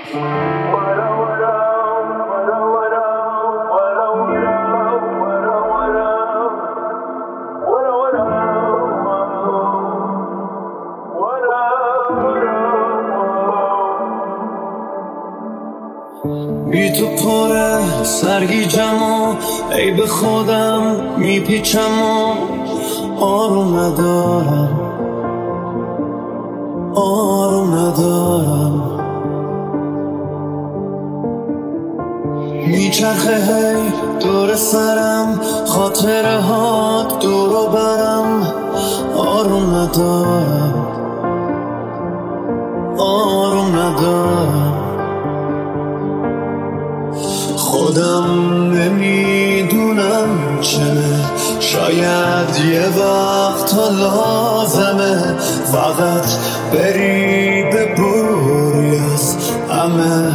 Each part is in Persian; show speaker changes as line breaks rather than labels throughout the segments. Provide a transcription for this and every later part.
بی تو پره سرگیجم و ای به خودم میپیچم و آروم ندارم میچرخه هی دور سرم خاطره ها دورو برم آروم ندارم خودم نمیدونم چنه شاید یه وقت لازمه فقط بری ببوری از همه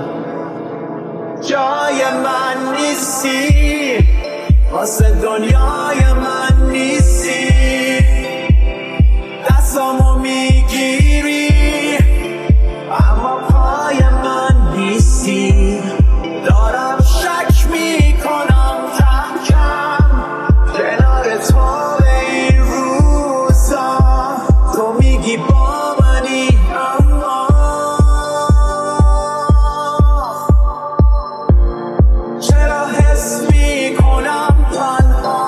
جای من نیستی واسه دنیای من نیستی دستامو میگیری اما پای من نیستی دارم شک میکنم کم کم کنار تو به این روزا تو میگی با منی اما چرا حس میکنم تنها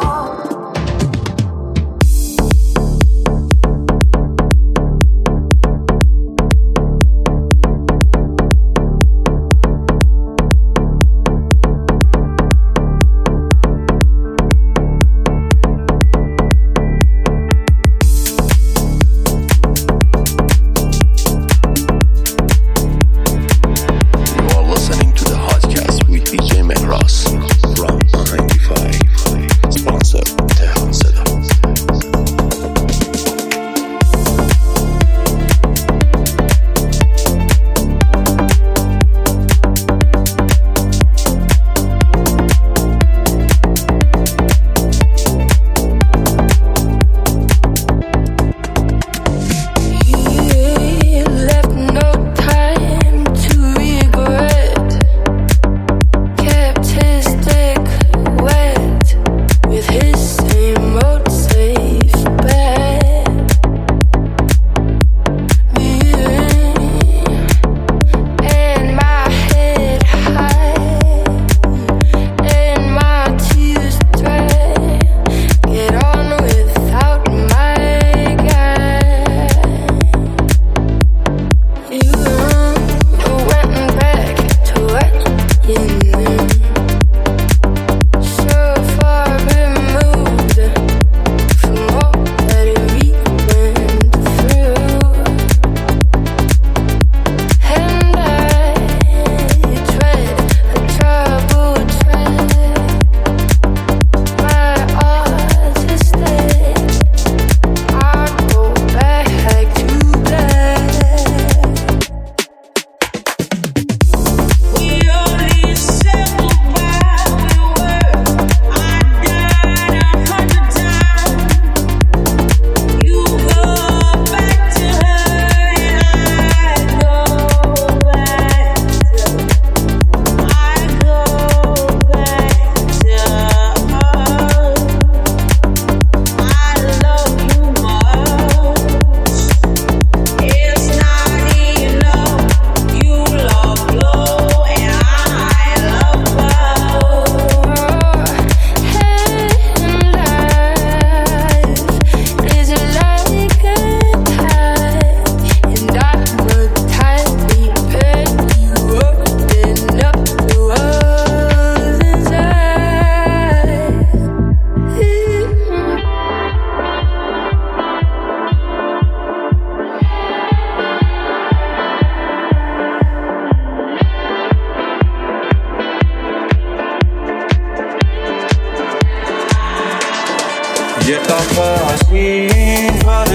یه قفه از این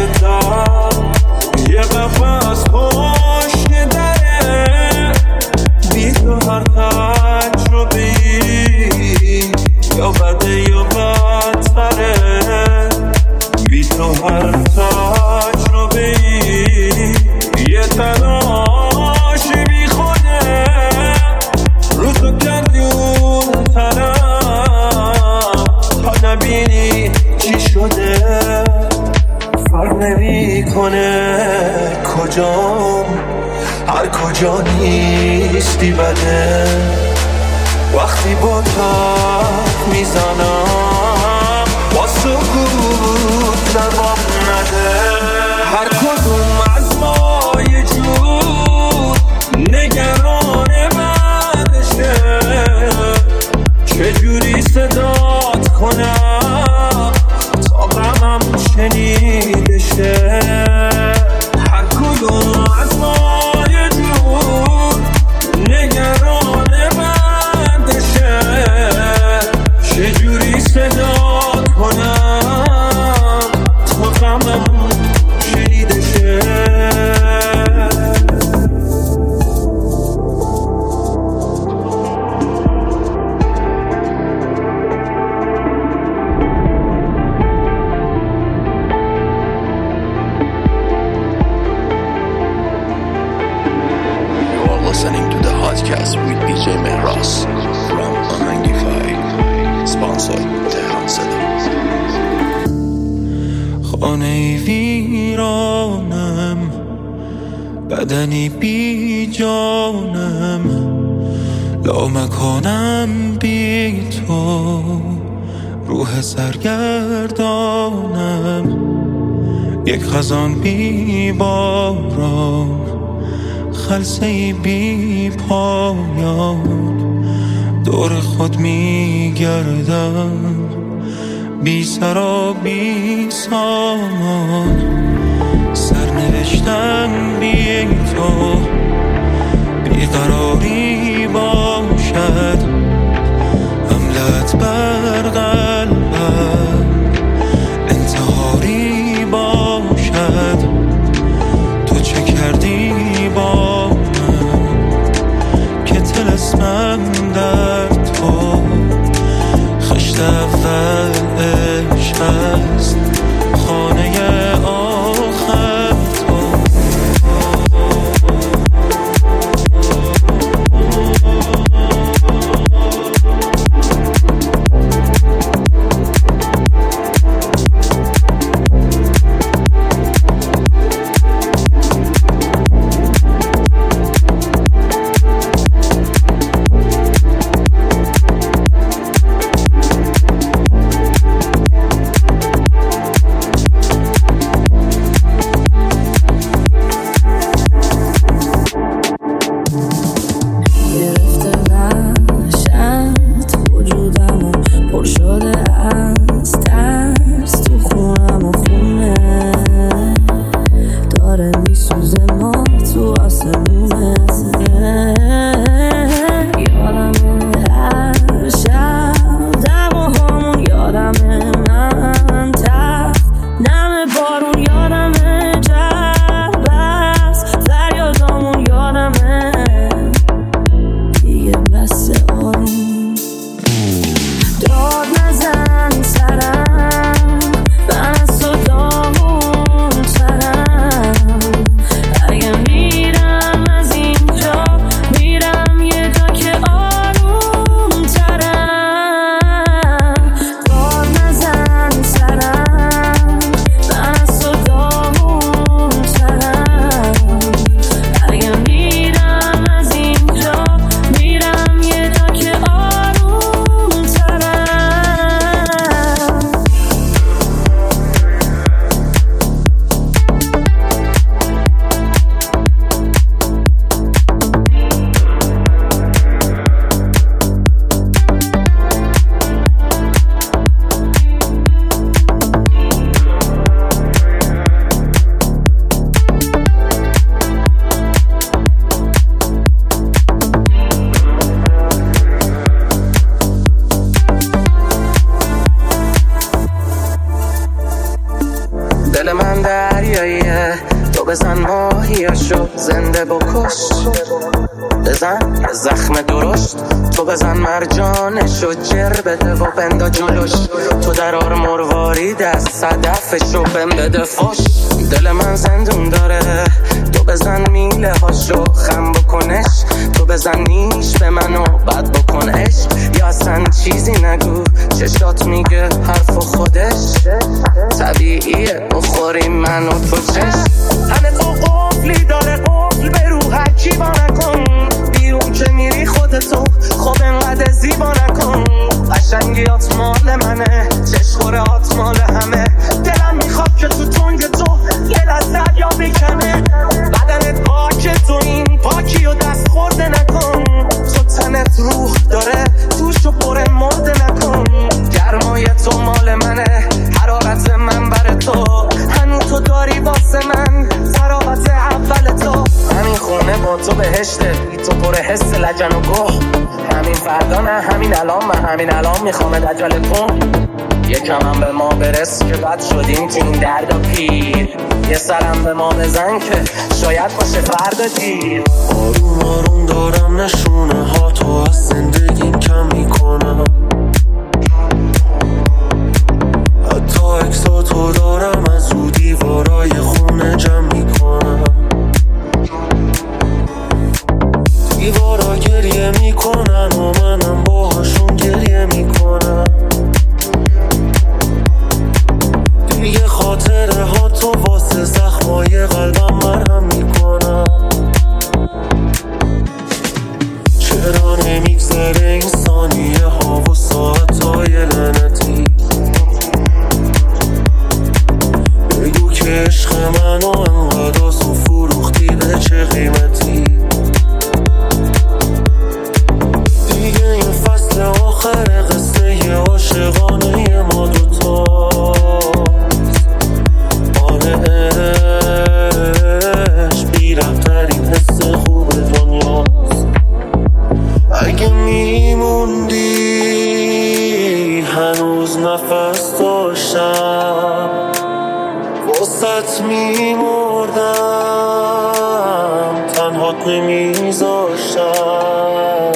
وردا یه قفه از پشت دره بی تو هر تجربی یا بده یا بدتره بی تو هر تجربی یه تلاش بی خوده شده فرق نمیکنه کجام، هر کجا نیستی بده. وقتی با تا میزنم با سکوت جواب نده. هر کدوم از ما یه جور نگران بردشه، چجوری صدات کنم تا غمم شنیده شه. هر کدوم از ما یه جور نگران بردشه، چجوری صدات کنم تا غمم شنیده شه.
Listening to the podcast with DJ Mehras from Ahangify, sponsored Tehran Sada.
خانه ویرانم، بدنی بی جانم، لامکانم بی تو، روح سرگردانم، یک خزان بی باران، خلسه‌ای بی پایان، دور خود میگردم، بی سر و بی سامان، سرنوشتم بی تو، بیقراری باشد، حملت بر قلبم، انتحاری باشد. تو چه کردی با من که طلسمم در تو، خشت اول عشق است، خانه آخر تو.
دل من دریاییه، تو بزن ماهیاشو زنده بکش، بزن یه زخم درشت، تو بزن مرجانشو جر بده و بندا جلوش، تو درار مروارید از صدفشو بهم بده فش. دل من زندون داره، تو بزن میله هاشو خم بکنش، تو بزن نیش به منو بد بکن عشق، یا اصلا چیزی نگو چشات میگه حرف خودش. طبیعیه بخوریم من و تو چشم. همه تو قفلی داره قفل به رو هرکی با نکن. بیرون که میری خودتو خب انقدر زیبا نکن. قشنگیات مال منه چشخورهات مال همه. دلم میخواد که تو تنگ تو یه لحظت یا بکنه. بدنت پاکه تو این پاکی و دست خورده نکن. تو تنت روح داره توشو پر مرده نکن. گرمای تو مال منه حرارت من بر تو. هنو تو داری واسه من تراوت اول تو. همین خونه با تو بهشته بی تو پر حس لجن و گوه. همین فردا نه همین الان من همین الان میخوام عجله کن. یکم هم به ما برس که بد شدیم تو این درد و پیر. یه سرم به ما بزن که شاید باشه فردا دیر.
آروم آروم دارم نشونه ها تو از زندگیم کم میکنم. حتی اکساتو دارم از او دیوارای خونه جمع میکنم. دیوارا گریه میکنن و منم باهاشون گریه میکنم. دیگه خاطره ها تو واسه زخمای قلبم مرهم میکنم. چرا نمیگذره این ثانیه ها و ساعت های لعنتی. بگو که عشق منو انقدر آسون فروختی به چه قیمتی. دیگه این فصل آخر قصه ی عاشقانه ما دوتاست. آره عشق بی‌رحم‌ترین حس خوب دنیاست. اگه میموندی هنوز نفس داشتم واسط میمردم تنهات نمیذاشتم.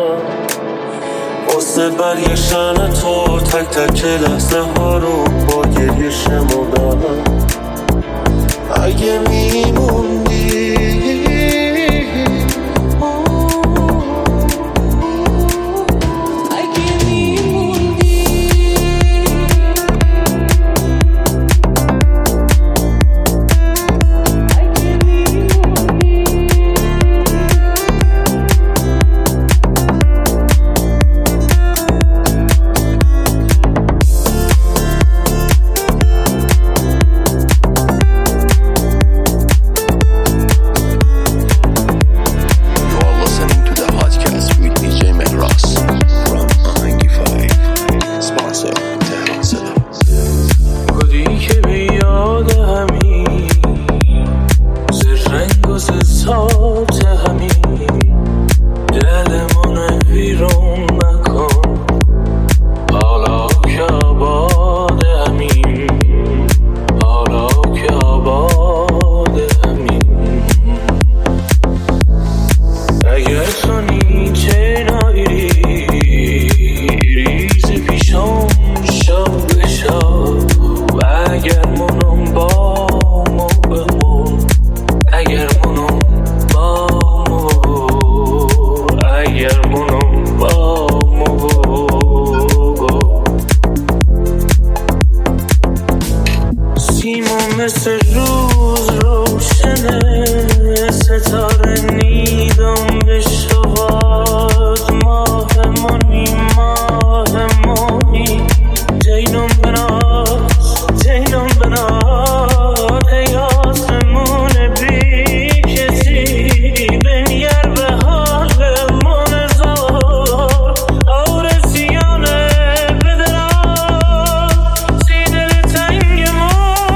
واسه برگشتن تو تک تک لحظه ها رو با گریه شمردم. اگه میموندی مثل روز روشنه ستاره نیدم به شواد. ماهمونی دینم بناد ای آسمون بی کسی بنگر به حال منزار. آرزیانه بدرم سی دل تنگ ما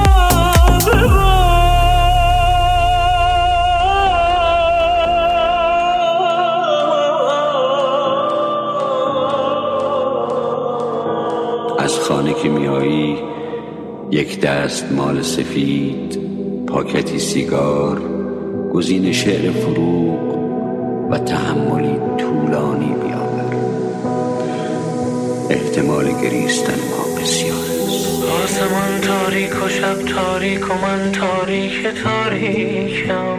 از خانه که میایی یک دست مال سفید، پاکتی سیگار، گزین شعر فروغ و تحملی طولانی بیاور. احتمال گریستن ما بسیار است.
آسمان تاریک و شب تاریک و من تاریکم.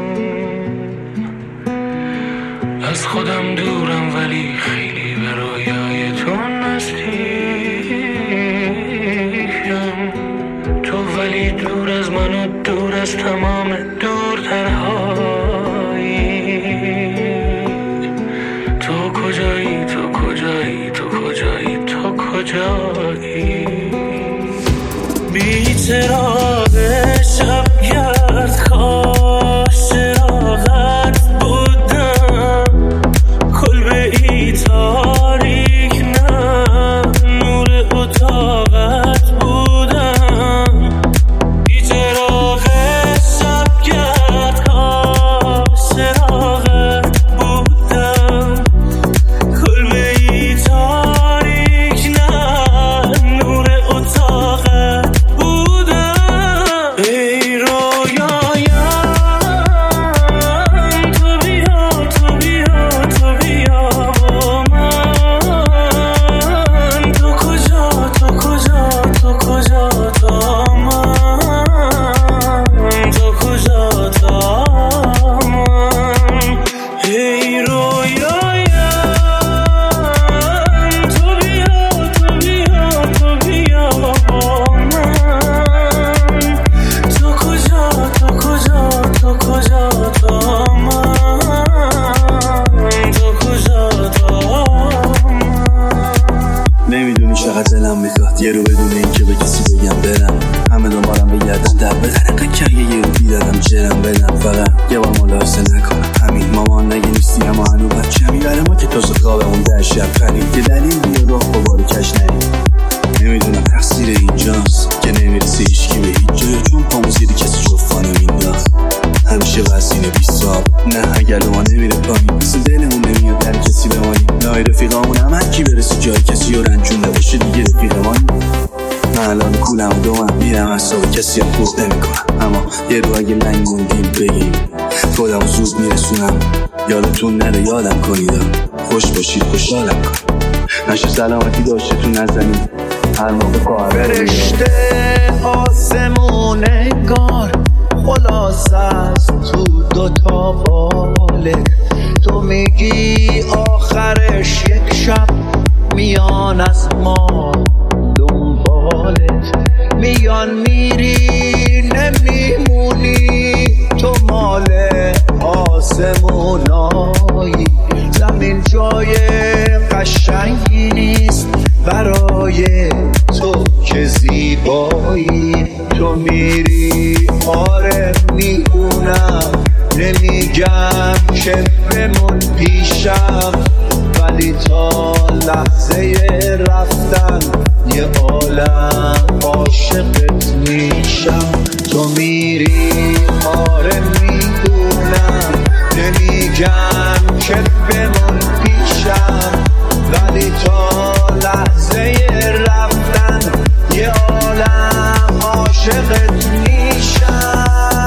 از خودم دورم ولی خیلی به رویای تو نزدیکم. تو از تمام دورترهایی. تو کجایی، تو کجایی، تو کجایی، تو کجایی؟ بی چراغ شبگرد کاش چراغت بودم، کلبه ای تاریک نه نور اتاقت بودم. بی چراغ شبگرد کاش چراغت بودم، کلبه ای تاریک نه نور اتاقت بودم. ای رویایم تو بیا، تو بیا، تو بیا با من. تو کجا، تو کجا، تو کجا تا من؟ تو کجا تا من؟ ای رویایم تو بیا، تو بیا، تو بیا با من. تو کجا، تو کجا، تو کجا تا من؟ تو کجا تا من؟
نمیدونی چقدر دلم میخواد یه رو بدون این که به کسی بگم برم، همه دنبالم بگردن در بدن قکر یه رو بیدادم جرم بدم، فقط یه بار ملاحظه نکنم همین. مامان نگه نیستی اما هنو بچه میبره ما که تازه خوابمون در شب خرید یه دلیل بیا راه با بارو کش نرید. نمیدونم تقصیر اینجاست که نمیرسی هیچکی به هیچ جایی، چون پامو زیر کسی جفانو مینداخت همیشه وزینه بی ساب. نه اگر ما نمیره پایین مثل دلمون نمیاد در کسی بمانی. نای رفیقامون هم هرکی برسی جای کسی و رنجون نباشه دیگه رفیقمانی. من الان کولم و دومم میرم اصاب کسی هم خوب نمی کنم، اما یه رو اگه لنگ موندیم بگیم خودم زود میرسونم. یادتون نره یادم کنید، خوش باشید خوشحالم کن، نشه سلامتی داشته تو نزنید هر موقع خواهر
فرشته آسمون انگار خلاص است تو دوتا باله. تو میگی آخرش یک شب میان از ما دنبالت میان، میری نمیمونی. تو مال آسمونایی، زمین جای قشنگی نیست برای تو که زیبایی. تو میری آره میدونم، نمیگم که بمون پیشم، ولی تا لحظه رفتن یه عالم عاشقت میشم. تو میری آره میدونم، نمیگم که بمون پیشم، ولی تا لحظه رفتن یه عالم عاشقت میشم.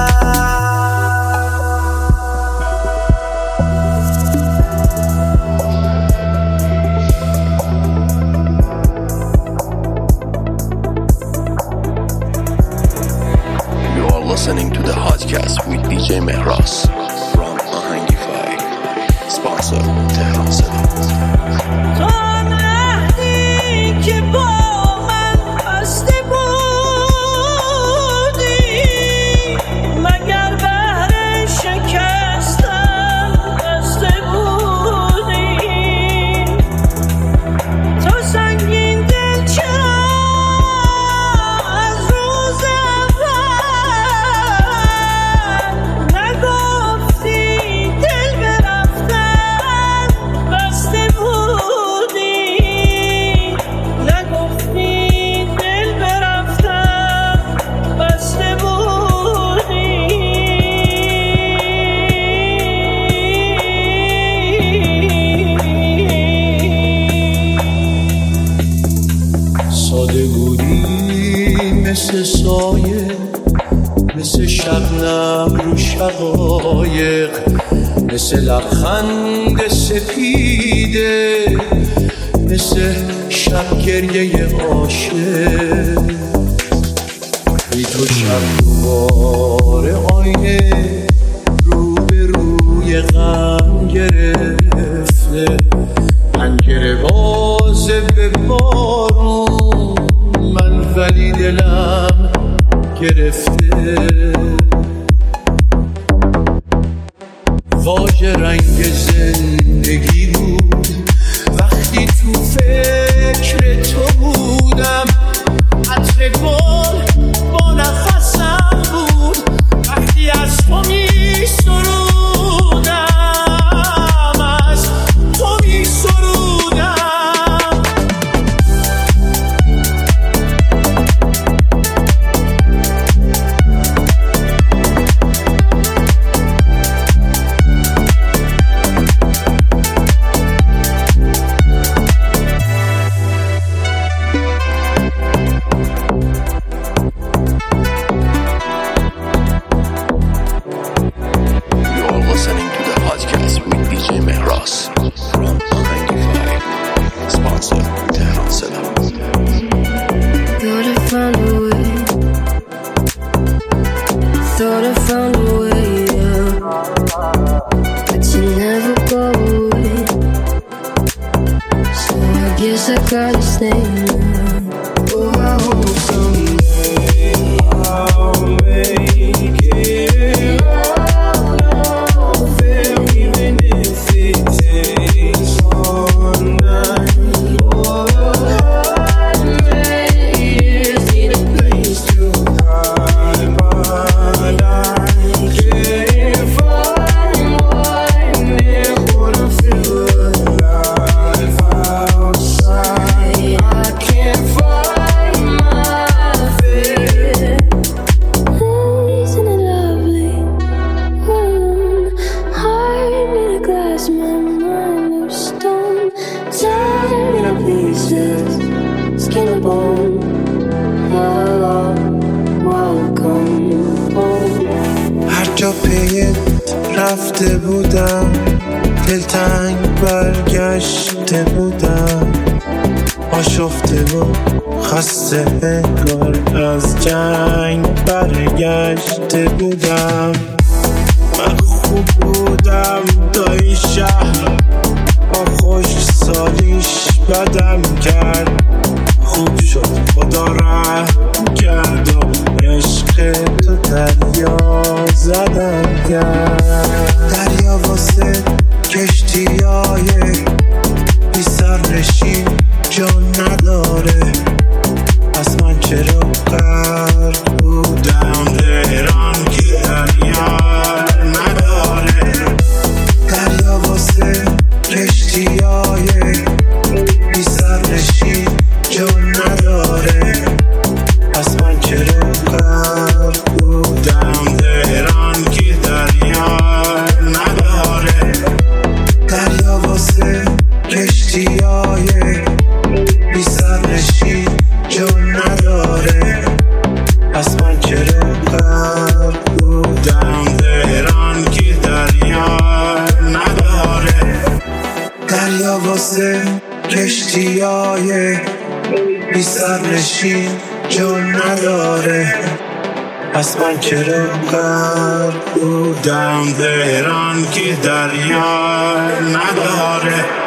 Listening to the podcast with DJ Mehras from Ahangify. Sponsor Tehran City.
مثل سایه، مثل شبنم رو شقایق، مثل لبخند سپیده، مثل شب گریه عاشق. بی تو شب دوباره آینه رو به روی غم گرفته، پنجره بازه به بارون من، ولی دلم گرفته، واژه رنگ زندگی بود وقتی تو فکر تو بودم، عطر گل با نفسم بود وقتی از تو می سرودم، از تو می سرودم.
Listening to the podcast with DJ Mehras from Ahangify, sponsor Tehran Salam.
Thought I found a way, thought I found a way out, but you never go away, so I guess I gotta stay now. Oh, I hope someday I'll make it.
هر جا پیت رفته بودم، دلتنگ برگشته بودم، آشفته و خسته انگار از جنگ برگشته بودم. من خوب بودم تا این شهر با خوش سالیش بدم کرد، خوب شد خدا رحم کرد و عشق تو دریا زدم کرد. دریا واسه کشتیای بی سر نشین جا نداره، پس من چرا غرق بودم ایران که دریا نداره. دریا واسه کشتیای بی سر نشین جا نداره، پس من چرا غرق بودم ایران که دریا نداره. دریا واسه کشتیای بی سر نشین جا نداره، پس من چرا غرق بودم ایران که دریا نداره. دریا واسه کشتیای بی سر نشین جا نداره، پس من چرا غرق بودم ایران که دریا نداره.